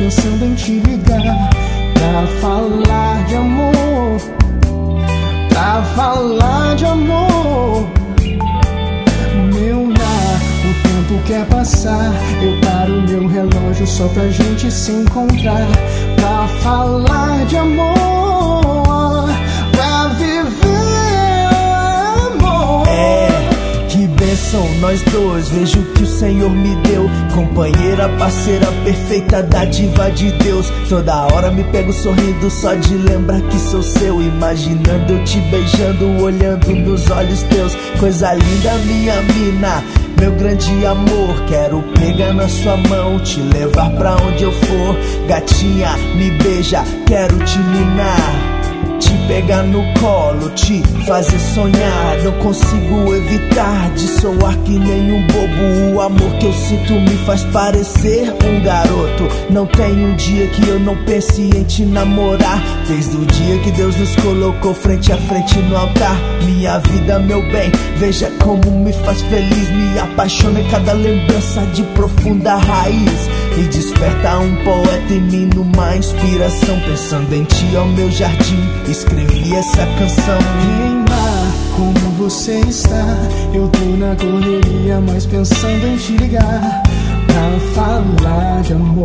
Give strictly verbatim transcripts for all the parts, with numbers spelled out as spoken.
pensando em te ligar pra falar de amor, pra falar de amor. Meu lar, o tempo quer passar, eu paro meu relógio só pra gente se encontrar, pra falar de amor, pra viver amor. É, que bênção nós dois, vejo que o Senhor me deu, companheira, parceira perfeita, dádiva de Deus. Toda hora me pego sorrindo só de lembrar que sou seu, imaginando eu te beijando, olhando nos olhos teus. Coisa linda, minha mina, meu grande amor, quero pegar na sua mão, te levar pra onde eu for. Gatinha, me beija, quero te minar, te pegar no colo, te fazer sonhar. Não consigo evitar de soar que nem um bobo. O amor que eu sinto me faz parecer um garoto. Não tem um dia que eu não pense em te namorar, desde o dia que Deus nos colocou frente a frente no altar. Minha vida, meu bem, veja como me faz feliz, me apaixona em cada lembrança de profunda raiz, e desperta um poeta em mim numa inspiração. Pensando em ti ao meu jardim, escrevi essa canção. Vem lá, como você está? Eu tô na correria, mas pensando em te ligar pra falar de amor,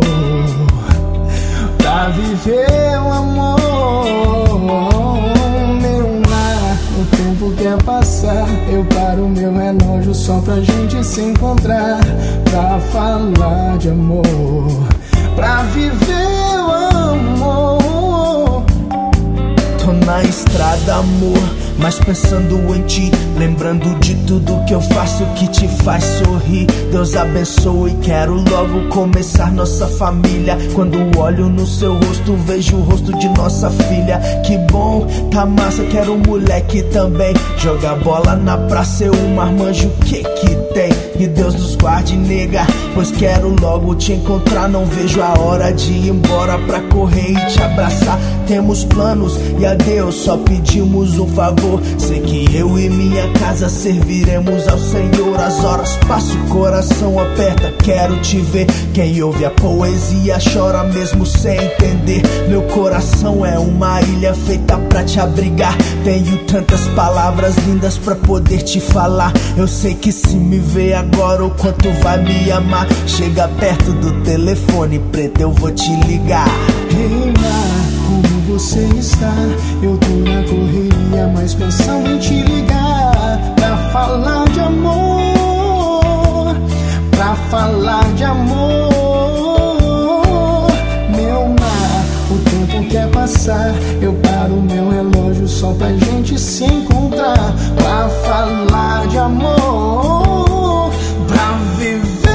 pra viver o amor. Meu lar, o tempo quer passar, eu paro meu relógio só pra gente se encontrar, pra falar de amor, pra viver o amor. Tô na estrada, amor, mas pensando em ti, lembrando de tudo que eu faço que te faz sorrir. Deus abençoe, quero logo começar nossa família. Quando olho no seu rosto, vejo o rosto de nossa filha. Que bom, tá massa, quero um moleque também. Jogar bola na praça, eu um marmanjo, o que que tem? E Deus nos guarde, nega, pois quero logo te encontrar. Não vejo a hora de ir embora pra correr e te abraçar. Temos planos e a Deus só pedimos um favor. Sei que eu e minha casa serviremos ao Senhor. As horas passam, o coração aperta, quero te ver. Quem ouve a poesia chora mesmo sem entender. Meu coração é uma ilha feita pra te abrigar. Tenho tantas palavras lindas pra poder te falar. Eu sei que se me vê agora o quanto vai me amar. Chega perto do telefone, preto, eu vou te ligar. Ei, lá, como você está? Eu tô na correria, mas pensando em te ligar pra falar de amor, pra falar de amor. Meu mar, o tempo quer passar, eu paro meu relógio só pra gente se encontrar, pra falar de amor, pra viver